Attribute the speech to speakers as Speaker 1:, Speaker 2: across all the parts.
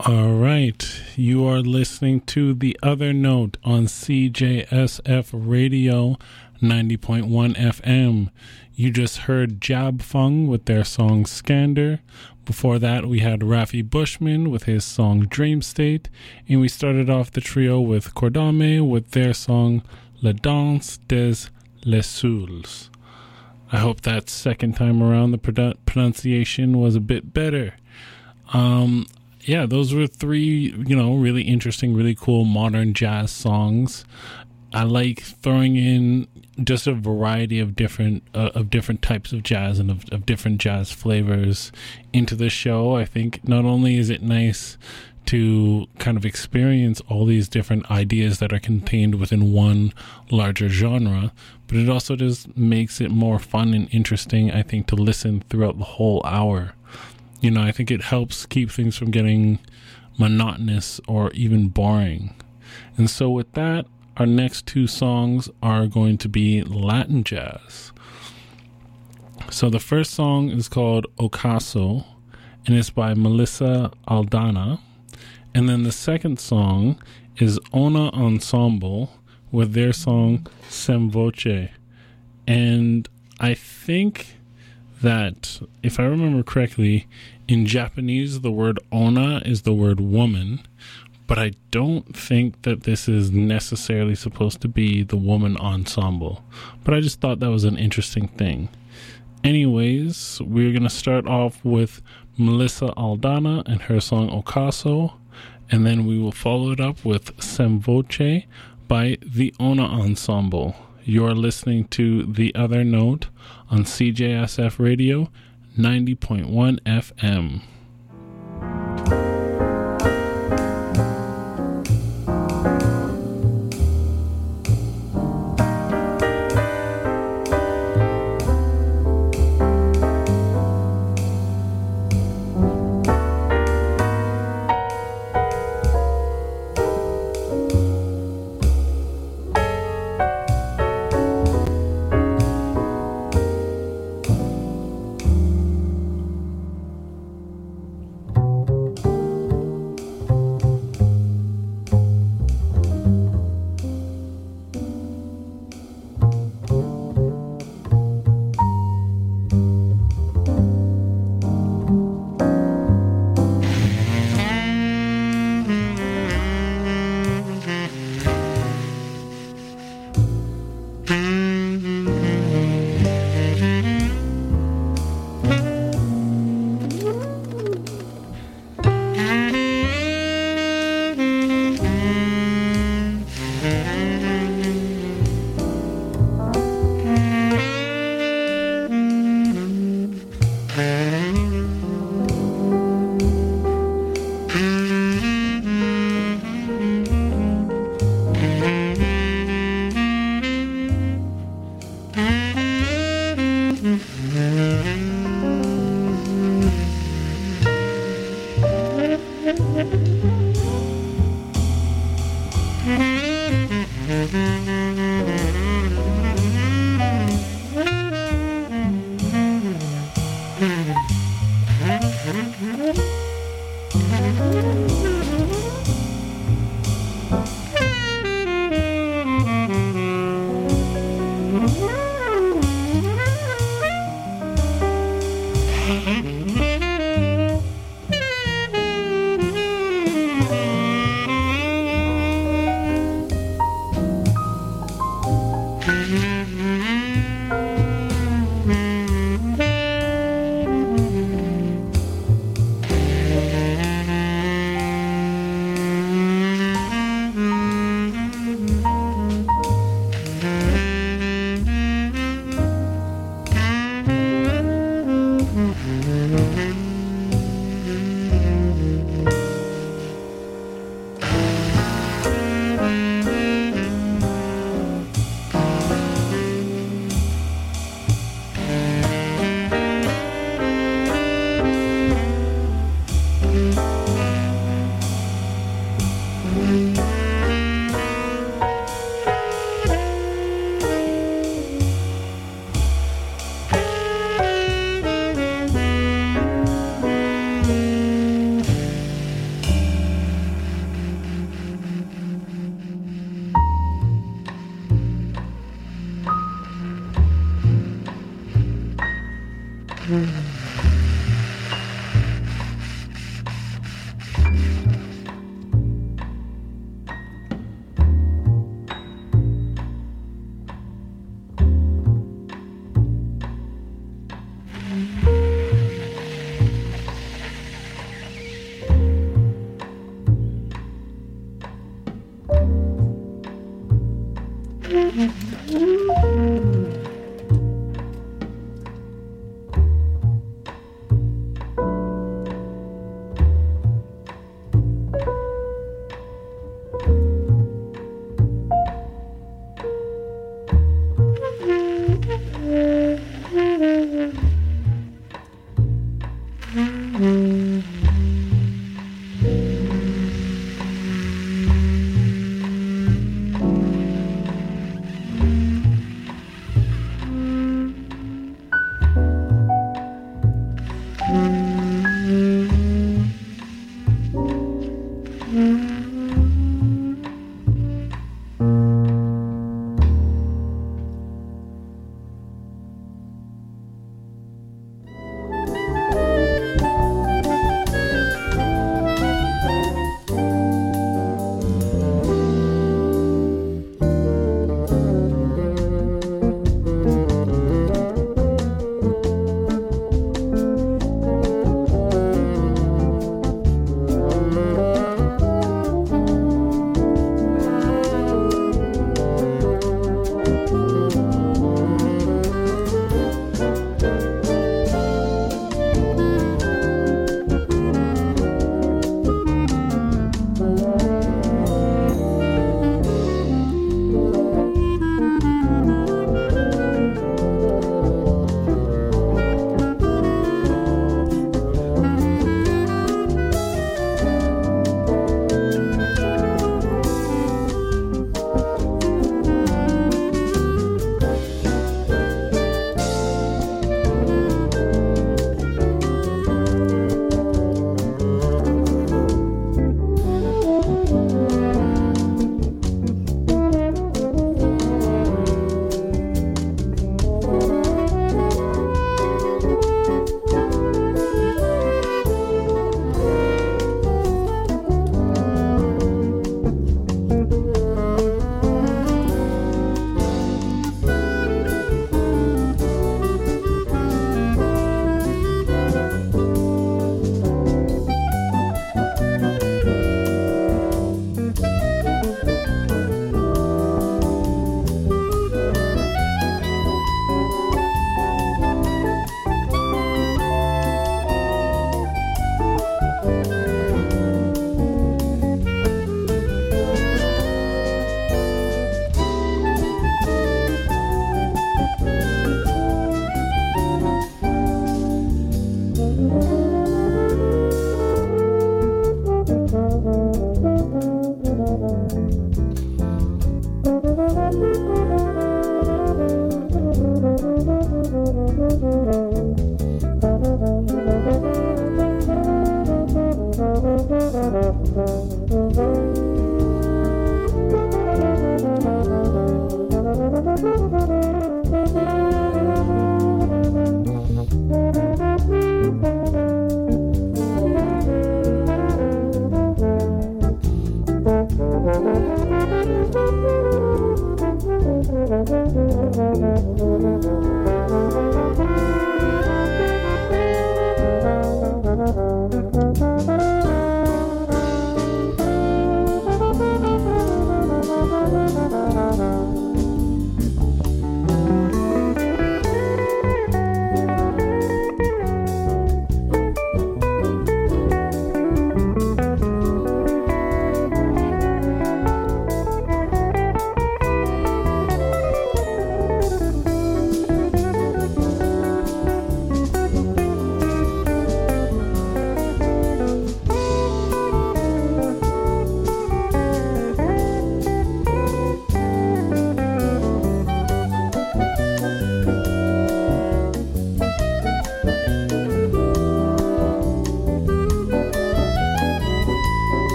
Speaker 1: All right, you are listening to The Other Note on CJSF Radio 90.1 FM. You just heard Jab Fung with their song Skander. Before that, we had Rafi Bushman with his song Dream State. And we started off the trio with Cordame with their song La Danse des Les Souls. I hope that second time around the pronunciation was a bit better. Yeah, those were three, really interesting, really cool modern jazz songs. I like throwing in just a variety of different types of jazz and of different jazz flavors into the show. I think not only is it nice to kind of experience all these different ideas that are contained within one larger genre, but it also just makes it more fun and interesting, I think, to listen throughout the whole hour. I think it helps keep things from getting monotonous or even boring. And so with that, our next two songs are going to be Latin jazz. So the first song is called Ocaso, and it's by Melissa Aldana. And then the second song is Ona Ensemble with their song Sem Voce. And I think that, if I remember correctly, in Japanese the word ona is the word woman, but I don't think that this is necessarily supposed to be the woman ensemble. But I just thought that was an interesting thing. Anyways, we're going to start off with Melissa Aldana and her song Ocaso, and then we will follow it up with Sem Voce by the Ona Ensemble. You're listening to The Other Note on CJSF Radio 90.1 FM.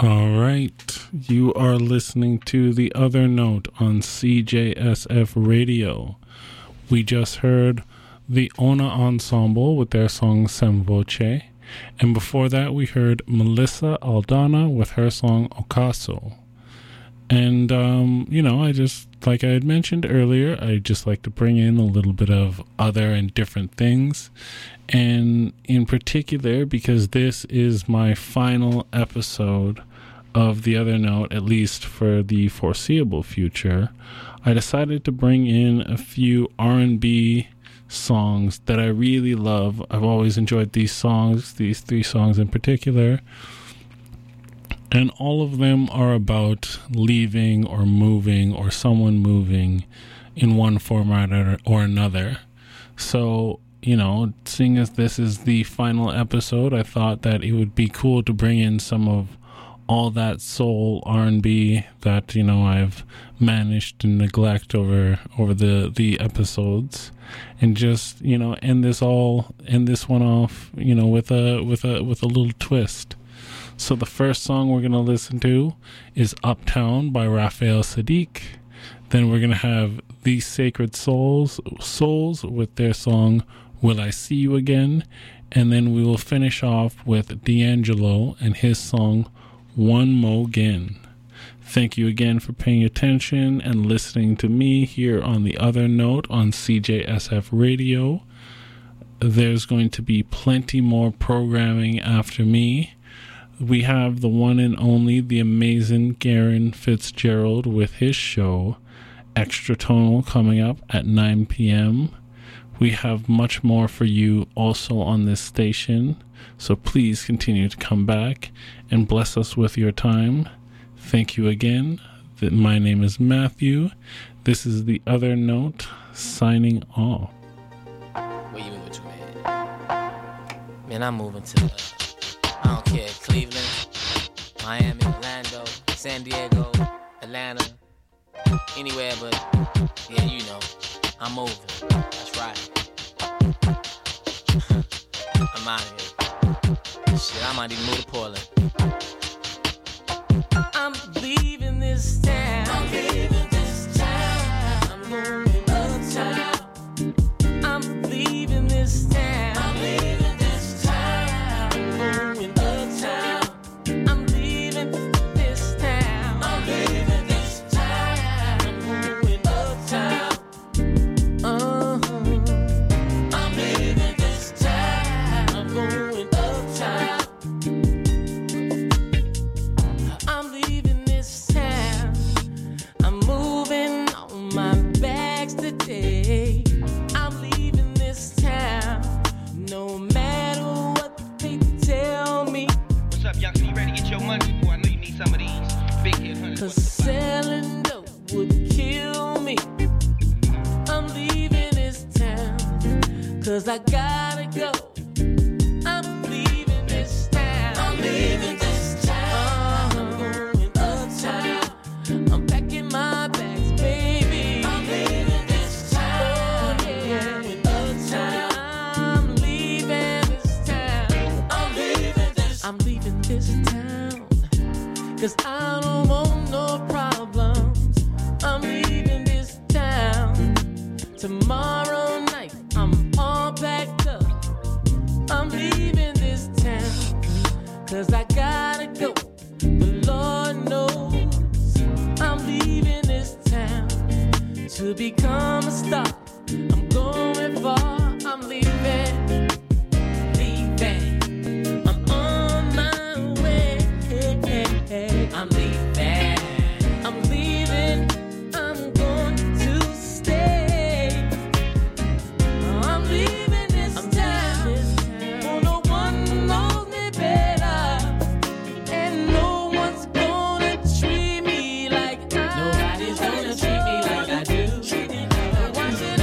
Speaker 1: All right. You are listening to The Other Note on CJSF Radio. We just heard the Ona Ensemble with their song Sem Voce. And before that, we heard Melissa Aldana with her song Ocaso. And, I just, like I had mentioned earlier, I just like to bring in a little bit of other and different things. And in particular, because this is my final episode of The Other Note, at least for the foreseeable future, I decided to bring in a few R&B songs that I really love. I've always enjoyed these songs, these three songs in particular. And all of them are about leaving or moving or someone moving in one format or another. So, seeing as this is the final episode, I thought that it would be cool to bring in some of all that soul R&B that, I've managed to neglect over the episodes, and just, end this one off, with a little twist. So the first song we're going to listen to is Uptown by Raphael Saadiq. Then we're going to have The Sacred Souls with their song Will I See You Again? And then we will finish off with D'Angelo and his song One Mo' Gin. Thank you again for paying attention and listening to me here on The Other Note on CJSF Radio. There's going to be plenty more programming after me. We have the one and only, the amazing Garen Fitzgerald with his show, Extra Tonal, coming up at 9 p.m. We have much more for you also on this station, so please continue to come back and bless us with your time. Thank you again. My name is Matthew. This is The Other Note, signing off.
Speaker 2: Where you moving to, man? Man, I'm moving to I don't care, Cleveland, Miami, Orlando, San Diego, Atlanta, anywhere but, yeah, I'm moving. That's right. I'm out of here. Shit, I might even move to Portland. I'm leaving this town. I'm leaving this town. I'm moving uptown. I'm leaving this town. I'm leaving this town. I'm moving uptown. I'm leaving this town. I'm leaving this town. I'm moving uptown. I'm leaving this town. I'm going uptown. I'm leaving this town. I'm moving on my bags today. I'm leaving this town. No matter what they tell me.
Speaker 3: What's up, youngster? You ready to get your money? Boy, I know you need some of these big hit honey.
Speaker 2: 'Cause selling dope would kill me. I'm leaving this town. 'Cause I gotta go. I'm leaving this town. I'm leaving this town. I'm going uptown. I'm packing my bags, baby. I'm leaving this town. Oh, yeah. I'm going uptown. I'm leaving this town. I'm leaving this. I'm leaving this town. 'Cause I don't want no problems. I'm leaving this town. Tomorrow night, I'm all packed up. I'm leaving this town. 'Cause I gotta go. The Lord knows I'm leaving this town to become a star. I'm going far. I'm leaving. Leaving. I'm on my way. I'm leaving. I'm leaving. I'm going to stay. I'm leaving this town. Oh, no one knows me better. And no one's gonna treat me like I do. Nobody's gonna treat me like I do. Why should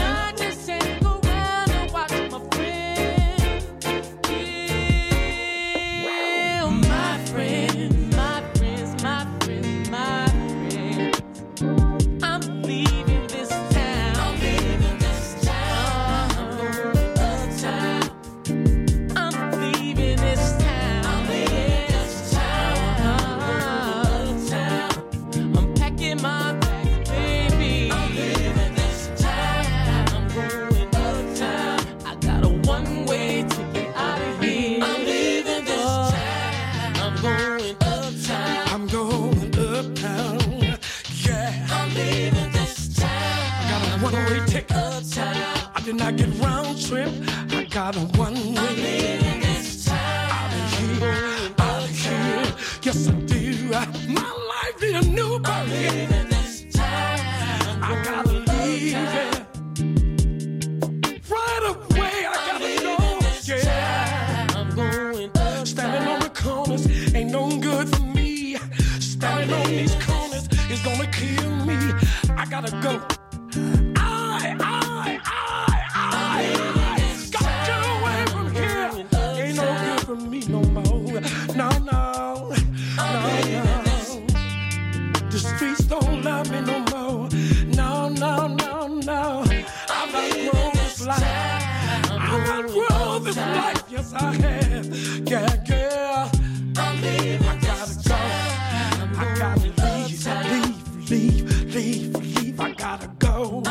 Speaker 2: I'm leaving this time. I gotta leave it. Right away, I gotta go. Yeah. I'm going up. Standing on the corners ain't no good for me. Standing on these corners is gonna kill me. I gotta go. I gotta get away from here. Ain't no good for me no more. No. The streets don't love me no more. No. I've outgrown this life. I've outgrown this life. Yes, I have. Yeah. I gotta go. I gotta leave. I gotta go.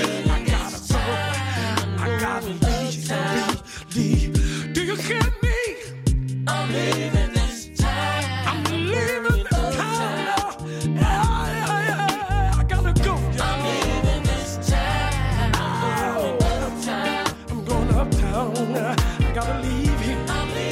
Speaker 2: I gotta leave. Do you hear me? I'm leaving this time. I'm leaving this time. Yeah. I gotta go. I'm leaving this time. I'm going uptown. I gotta leave here.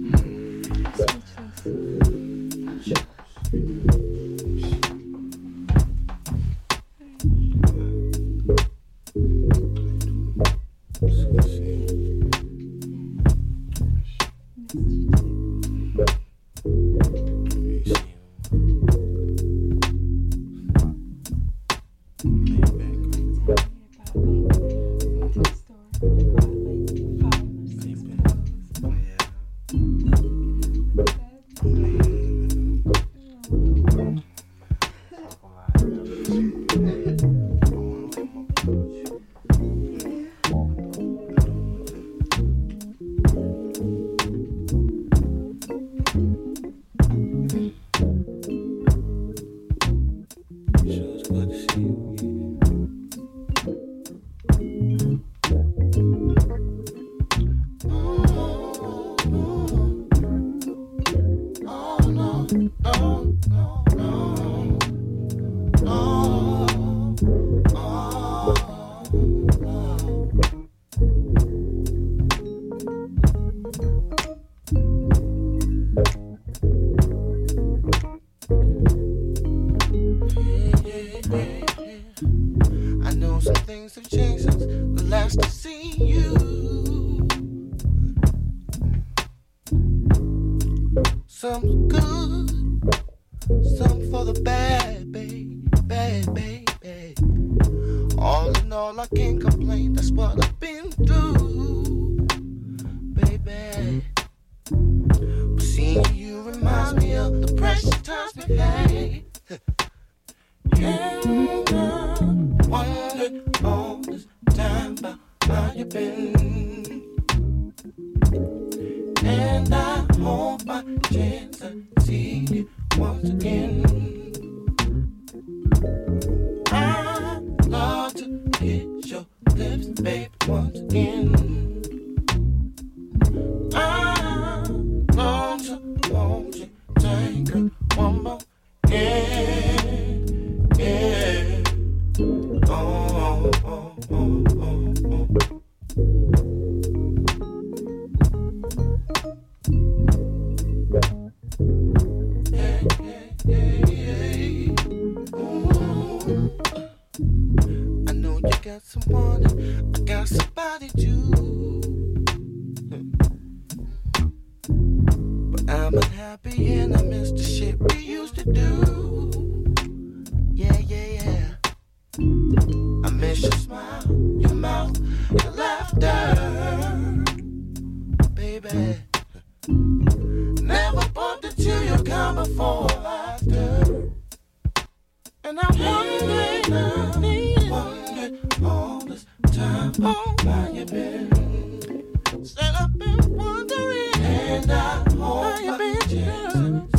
Speaker 4: Stand up and wondering, and I hope my chance